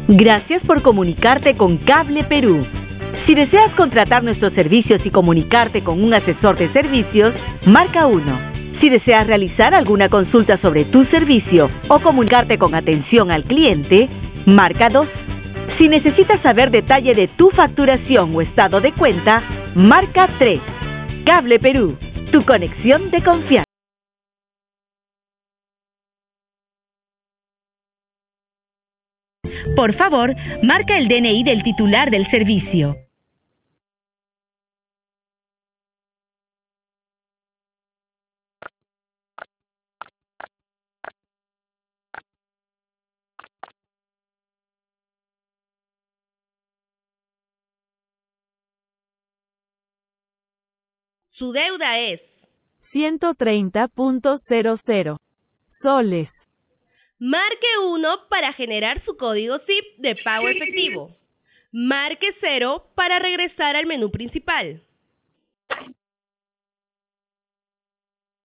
Gracias por comunicarte con Cable Perú. Si deseas contratar nuestros servicios y comunicarte con un asesor de servicios, marca 1. Si deseas realizar alguna consulta sobre tu servicio o comunicarte con atención al cliente, marca 2. Si necesitas saber detalle de tu facturación o estado de cuenta, marca 3. Cable Perú, tu conexión de confianza. Por favor, marca el DNI del titular del servicio. Su deuda es 130.00 soles. Marque 1 para generar su código SIP de pago efectivo. Marque 0 para regresar al menú principal.